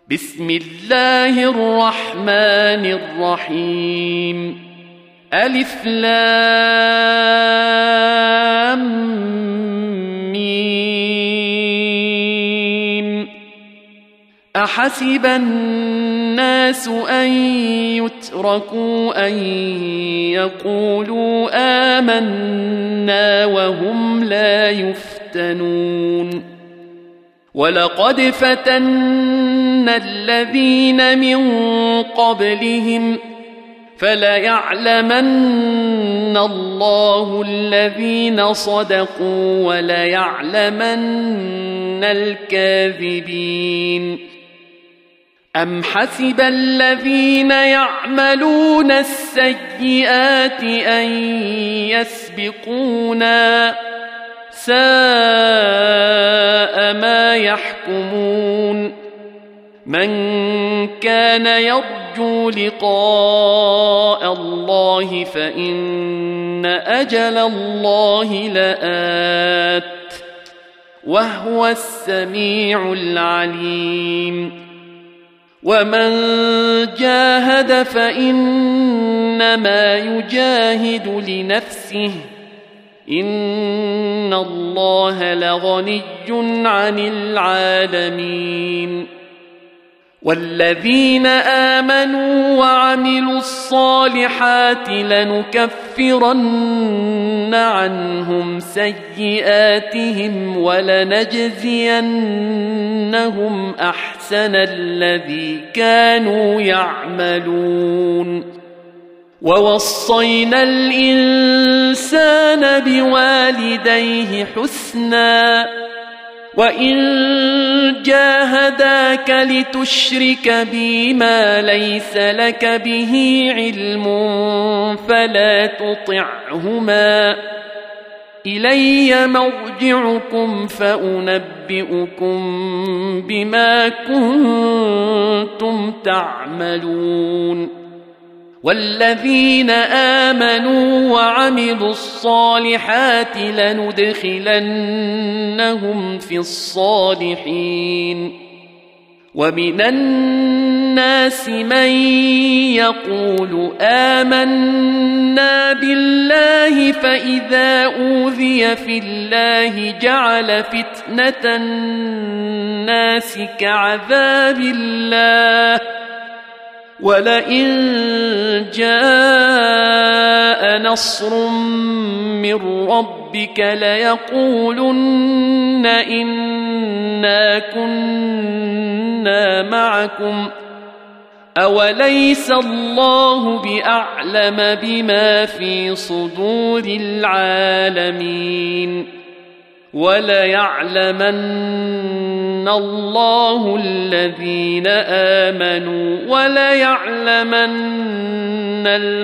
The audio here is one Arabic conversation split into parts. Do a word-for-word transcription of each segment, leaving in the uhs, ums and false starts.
بسم الله الرحمن الرحيم ألف لام ميم أحسب الناس أن يتركوا أن يقولوا آمنا وهم لا يفتنون ولقد فتنا الذين من قبلهم فليعلمن الله الذين صدقوا وليعلمن الكاذبين أم حسب الذين يعملون السيئات أن يسبقونا ساء ما يحكمون من كان يرجو لقاء الله فإن أجل الله لآت وهو السميع العليم ومن جاهد فإنما يجاهد لنفسه إن الله لغني عن العالمين والذين آمنوا وعملوا الصالحات لنكفرن عنهم سيئاتهم ولنجزينهم أحسن الذي كانوا يعملون ووصينا الإنسان بوالديه حسنا وإن جاهداك لتشرك بي ما ليس لك به علم فلا تطعهما إلي مرجعكم فأنبئكم بما كنتم تعملون والذين آمنوا وعملوا الصالحات لندخلنهم في الصالحين ومن الناس من يقول آمنا بالله فإذا أوذي في الله جعل فتنة الناس كعذاب الله ولئن جاء نصر من ربك ليقولن إنا كنا معكم أوليس الله بأعلم بما في صدور العالمين وليعلمن الله الذين آمنوا وليعلمن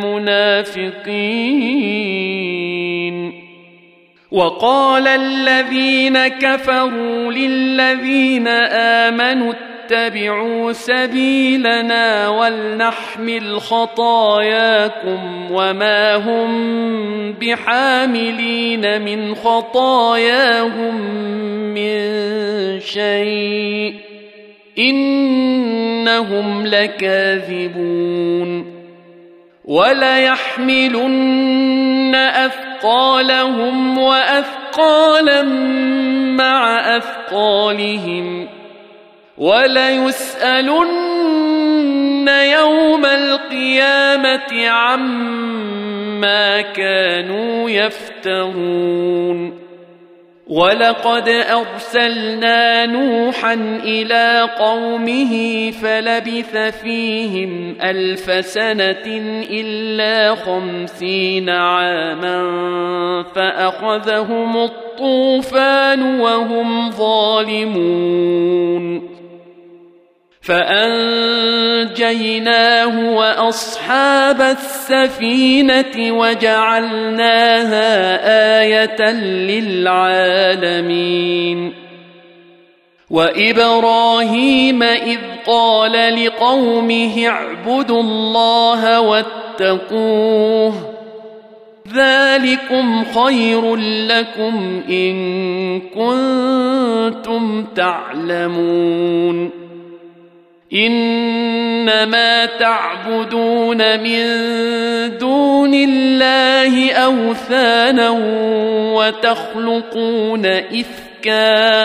المنافقين وقال الذين كفروا للذين آمنوا اتبعوا سبيلنا ولنحمل خطاياكم وما هم بحاملين من خطاياهم من شيء إنهم لكاذبون وليحملن أثقالهم وأثقالا مع أثقالهم وليسألن يوم القيامة عما كانوا يفترون ولقد أرسلنا نوحا إلى قومه فلبث فيهم ألف سنة إلا خمسين عاما فأخذهم الطوفان وهم ظالمون فأنجيناه وأصحاب السفينة وجعلناها آية للعالمين وإبراهيم إذ قال لقومه اعبدوا الله واتقوه ذلكم خير لكم إن كنتم تعلمون إنما تعبدون من دون الله أوثانا وتخلقون إفكا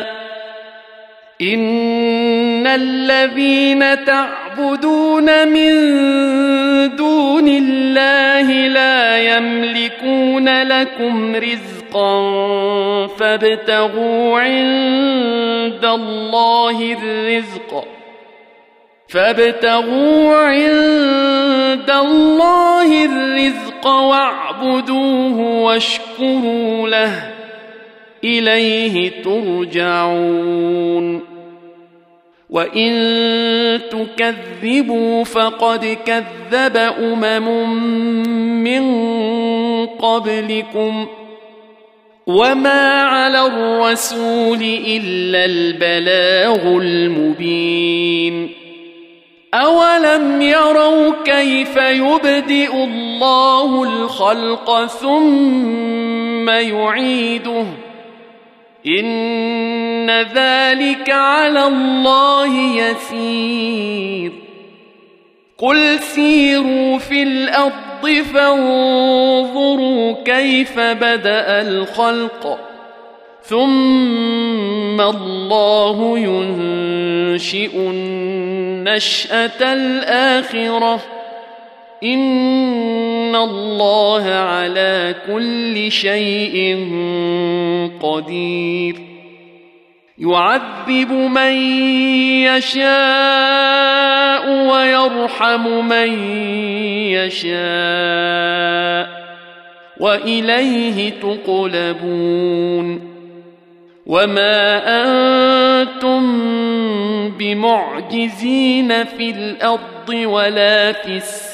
إن الذين تعبدون من دون الله لا يملكون لكم رزقا فابتغوا عند الله الرزق فابتغوا عند الله الرزق واعبدوه واشكروا له إليه ترجعون وإن تكذبوا فقد كذب أمم من قبلكم وما على الرسول إلا البلاغ المبين أولم يروا كيف يبدئ الله الخلق ثم يعيده إن ذلك على الله يسير قل سيروا في الأرض فانظروا كيف بدأ الخلق ثم الله ينشئ النشأة الآخرة إن الله على كل شيء قدير يعذب من يشاء ويرحم من يشاء وإليه تقلبون وما أنتم بمعجزين في الأرض ولا في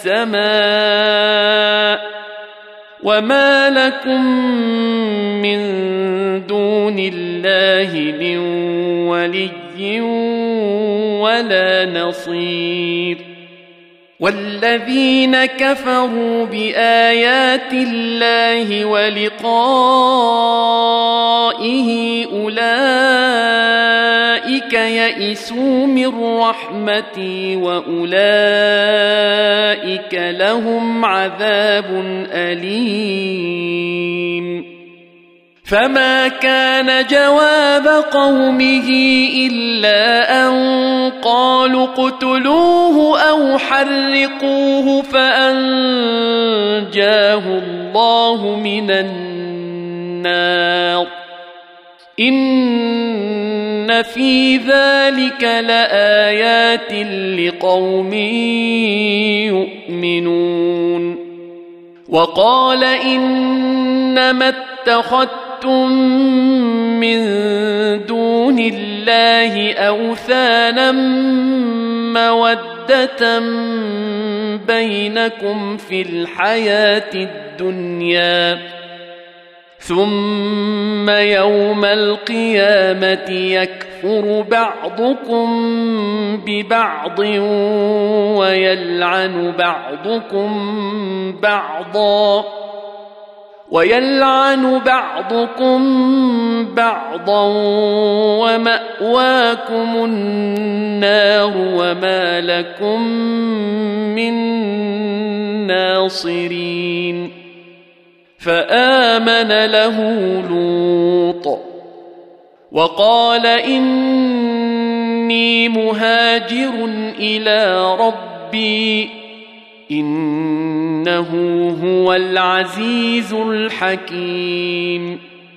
السماء وما لكم من دون الله من ولي ولا نصير والذين كفروا بآيات الله ولقائه أولئك يئسوا من رحمتي وأولئك لهم عذاب أليم فما كان جواب قومه إلا أن قالوا اقتلوه أو حرقوه فأنجاه الله من النار إن في ذلك لآيات لقوم يؤمنون وقال إنما اتخذتم من دون الله أوثانا مودة بينكم في الحياة الدنيا ثم يوم القيامة يكفر بعضكم ببعض ويلعن بعضكم بعضا ويلعن بعضكم بعضا ومأواكم النار وما لكم من ناصرين فآمن له لوط وقال إني مهاجر إلى ربي إنه هو العزيز الحكيم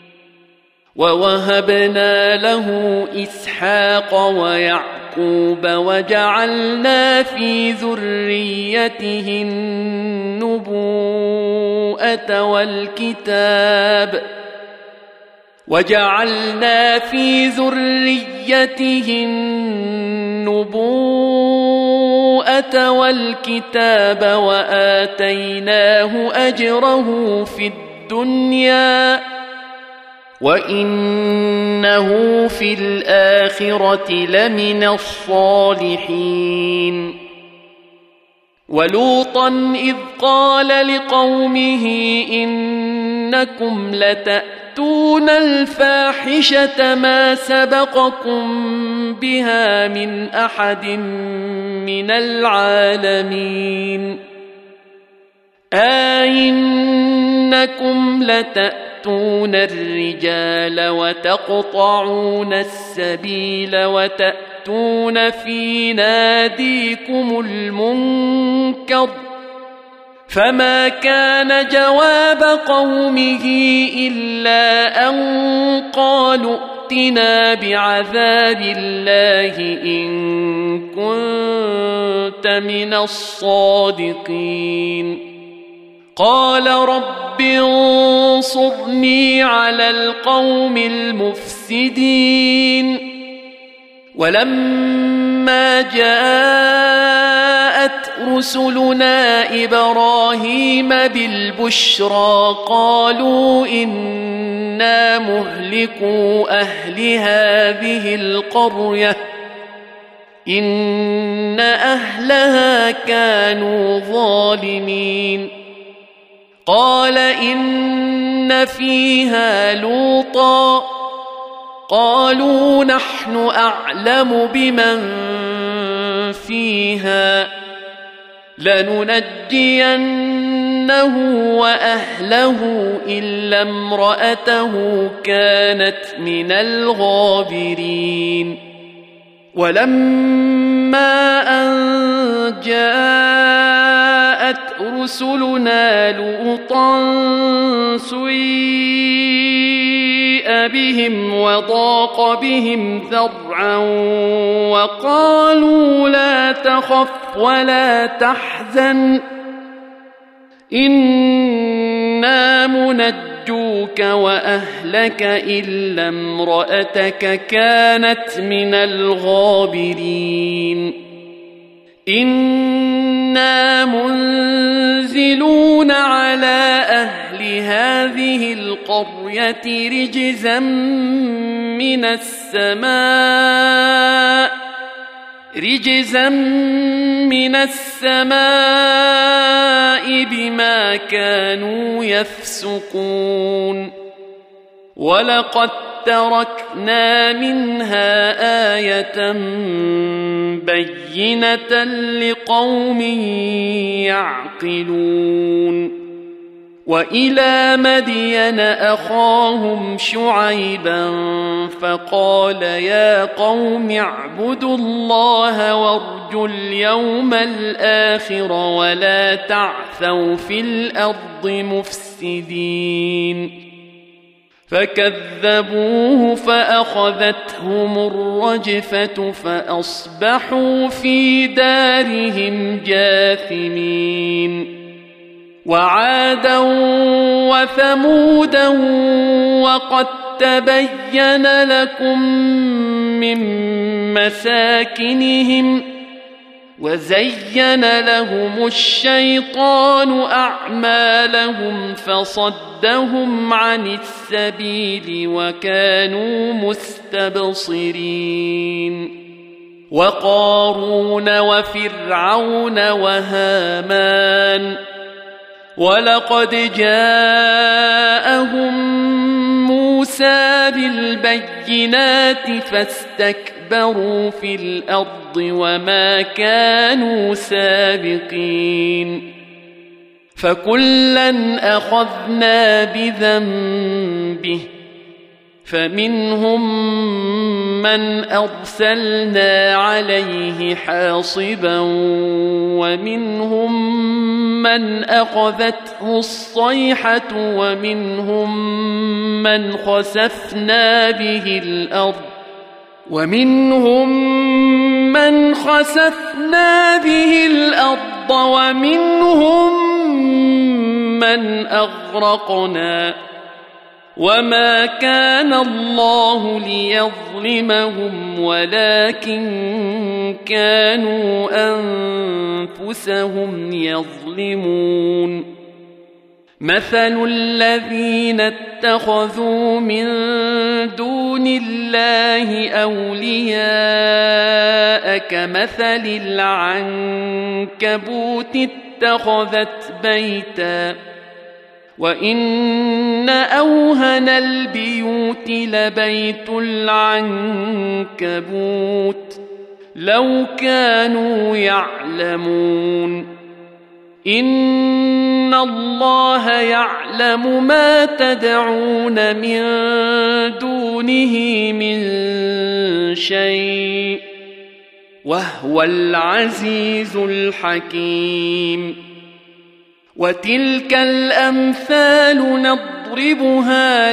ووهبنا له إسحاق ويعقوب وجعلنا في ذريته النبوءة والكتاب وجعلنا في ذريته النبوءة والكتاب وآتيناه أجره في الدنيا وإنه في الآخرة لمن الصالحين ولوطا إذ قال لقومه إنكم لتأتون الفاحشة ما سبقكم بها من أحد من العالمين أئنكم لتأتون الرجال وتقطعون السبيل وتأتون في ناديكم المنكر فما كان جواب قومه إلا أن قالوا ائتنا بعذاب الله إن كنت من الصادقين قال رب انصرني على القوم المفسدين ولما جاءت رسلنا إبراهيم بالبشرى قالوا إنا مهلكو أهل هذه القرية إن أهلها كانوا ظالمين قال إن فيها لوطا قالوا نحن أعلم بمن فيها لننجينه وأهله إلا امرأته كانت من الغابرين ولما أن جاءت رسلنا لوطا سيء بهم وضاق بهم ذرعا وقالوا لا تخف ولا تحزن إنا منجوك وأهلك إلا امرأتك كانت من الغابرين إنا منزلون على أهل هذه القرية رجزا من السماء رجزا من السماء بما كانوا يفسقون ولقد تركنا منها آية بينة لقوم يعقلون وإلى مدين أخاهم شعيبا فقال يا قوم اعبدوا الله وارجوا اليوم الآخر ولا تعثوا في الأرض مفسدين فكذبوه فأخذتهم الرجفة فأصبحوا في دارهم جاثمين وعادا وثمودا وقد تبين لكم من مساكنهم وزين لهم الشيطان أعمالهم فصدهم عن السبيل وكانوا مستبصرين وقارون وفرعون وهامان ولقد جاءهم موسى بالبينات فاستكبروا في الأرض وما كانوا سابقين فكلا أخذنا بذنبه فمنهم من أرسلنا عليه حاصبا ومنهم من أخذته الصيحة ومنهم من خسفنا به الأرض ومنهم من خسفنا به الأرض ومنهم من أغرقنا وما كان الله ليظلمهم ولكن كانوا أنفسهم يظلمون مثل الذين اتخذوا من دون الله أولياء كمثل العنكبوت اتخذت بيتا وإن أوهن البيوت لبيت العنكبوت لو كانوا يعلمون إن الله يعلم ما تدعون من دونه من شيء وهو العزيز الحكيم وتلك الأمثال نضربها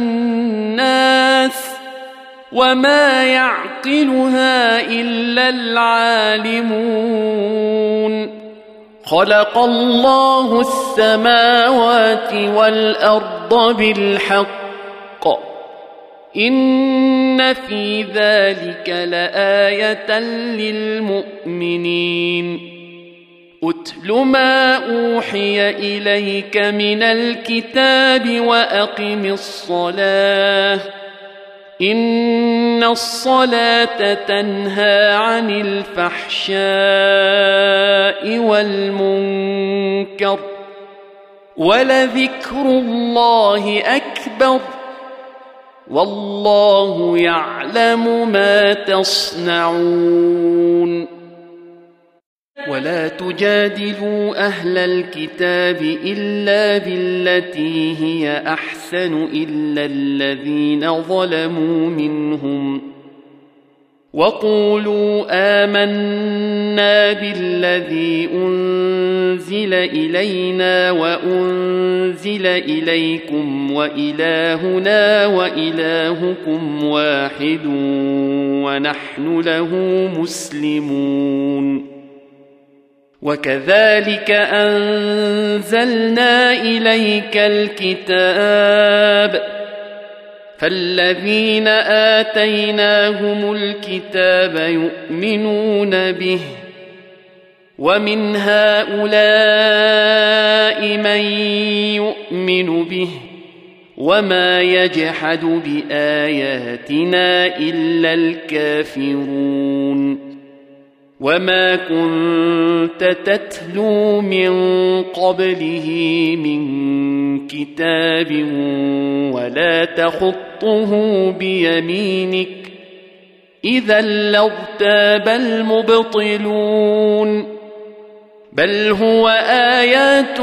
للناس وما يعقلها إلا العالمون خلق الله السماوات والأرض بالحق إن في ذلك لآية للمؤمنين أتل ما أوحي إليك من الكتاب وأقم الصلاة إن الصلاة تنهى عن الفحشاء والمنكر ولذكر الله أكبر والله يعلم ما تصنعون ولا تجادلوا أهل الكتاب إلا بالتي هي أحسن إلا الذين ظلموا منهم وقولوا آمنا بالذي أنزل إلينا وأنزل إليكم وإلهنا وإلهكم واحد ونحن له مسلمون وكذلك أنزلنا إليك الكتاب فالذين آتيناهم الكتاب يؤمنون به ومن هؤلاء من يؤمن به وما يجحد بآياتنا إلا الكافرون وما كنت تتلو من قبله من كتاب ولا تخطه بيمينك إذا لارتاب المبطلون بل هو آيات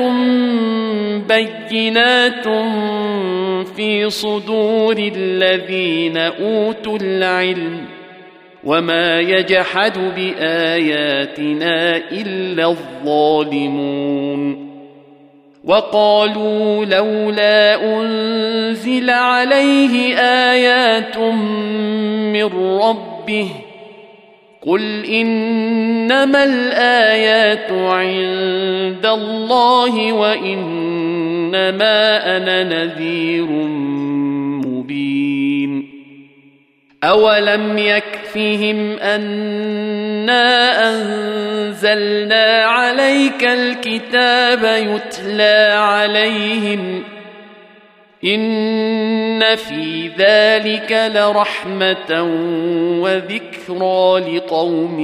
بينات في صدور الذين أوتوا العلم وما يجحد بآياتنا إلا الظالمون وقالوا لولا أنزل عليه آيات من ربه قل إنما الآيات عند الله وإنما أنا نذير مبين أولم يكفهم أنا أنزلنا عليك الكتاب يتلى عليهم إن في ذلك لرحمة وذكرى لقوم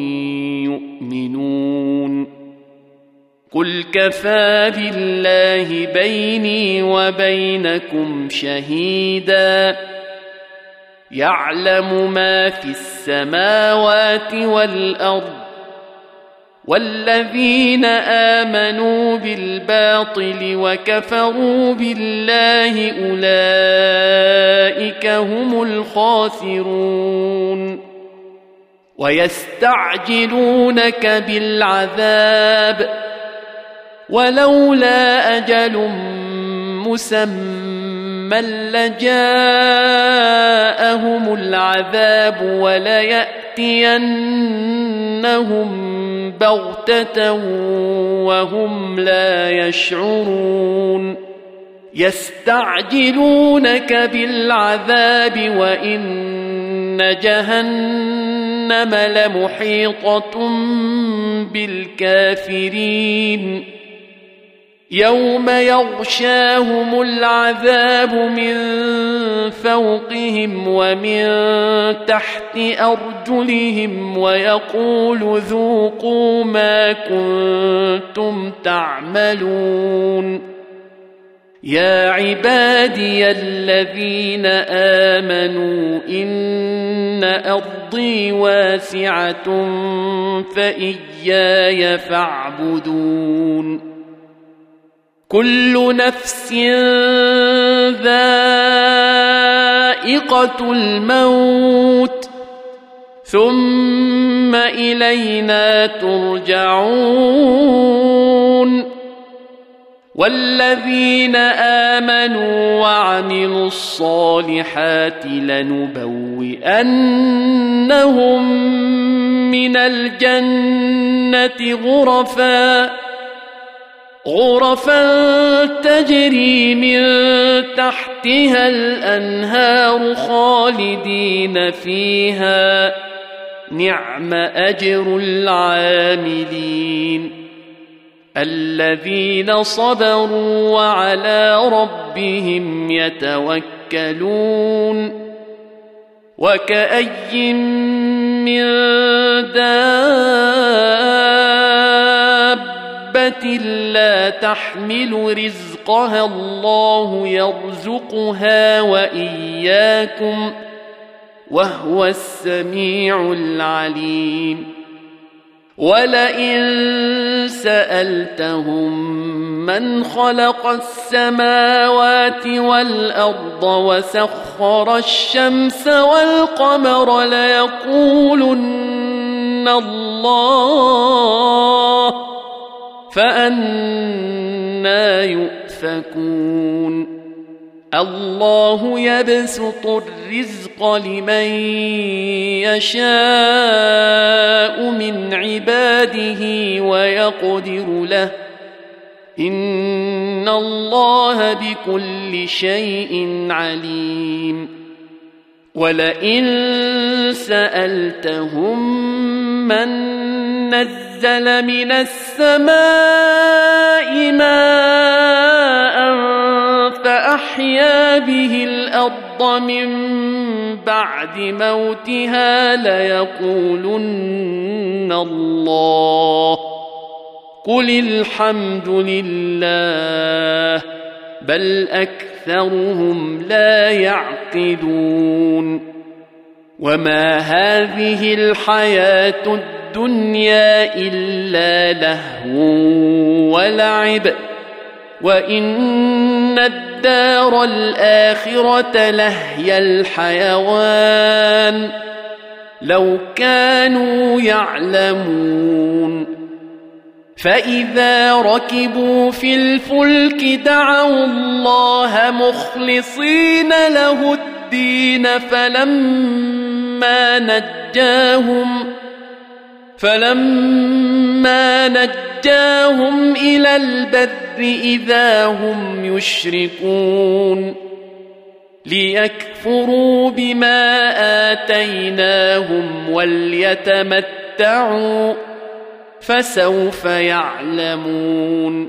يؤمنون قل كفى بالله بيني وبينكم شهيداً يعلم ما في السماوات والأرض والذين آمنوا بالباطل وكفروا بالله أولئك هم الخاسرون ويستعجلونك بالعذاب ولولا أجل مسمى لجاءهم العذاب وليأتينهم بغتة وهم لا يشعرون يستعجلونك بالعذاب وإن جهنم لمحيطة بالكافرين يوم يغشاهم العذاب من فوقهم ومن تحت أرجلهم ويقول ذوقوا ما كنتم تعملون يا عبادي الذين آمنوا إن إن أرضي واسعة فإياي فاعبدون كل نفس ذائقة الموت ثم إلينا ترجعون والذين آمنوا وعملوا الصالحات لنبوئنهم من الجنة غرفا غرفا تجري من تحتها الأنهار خالدين فيها نعم أجر العاملين الذين صبروا وعلى ربهم يتوكلون وكأي من دابة لا تحمل رزقها الله يرزقها وإياكم وهو السميع العليم ولئن سألتهم من خلق السماوات والأرض وسخر الشمس والقمر ليقولن الله فأنى يؤفكون الله يبسط الرزق لمن يشاء من عباده ويقدر له إن الله بكل شيء عليم ولئن سألتهم من نزل من السماء ماء فأحيا به الأرض من بعد موتها ليقولن الله قل الحمد لله بل أكثرهم لا يعقلون وما هذه الحياة الدنيا إلا لهو ولعب وإن الدار الآخرة لهي الحيوان لو كانوا يعلمون فإذا ركبوا في الفلك دعوا الله مخلصين له الدين فلما نجاهم فلما نجاهم إلى البر إذا هم يشركون ليكفروا بما آتيناهم وليتمتعوا فسوف يعلمون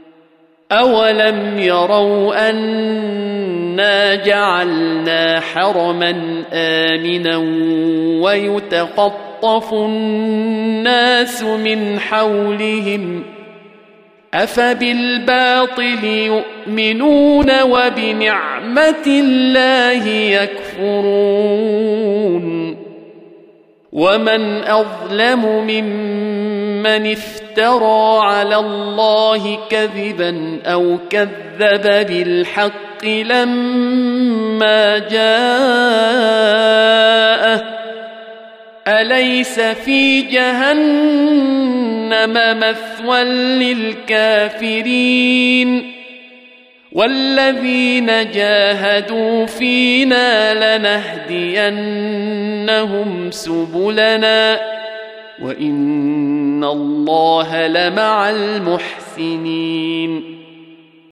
أولم يروا أنا جعلنا حرما آمنا ويتقطف الناس من حولهم أفبالباطل يؤمنون وبنعمة الله يكفرون ومن أظلم ممن افترى على الله كذبا أو كذب بالحق لما جاءه أليس في جهنم مثوى للكافرين والذين جاهدوا فينا لنهدينهم سبلنا وإن الله لمع المحسنين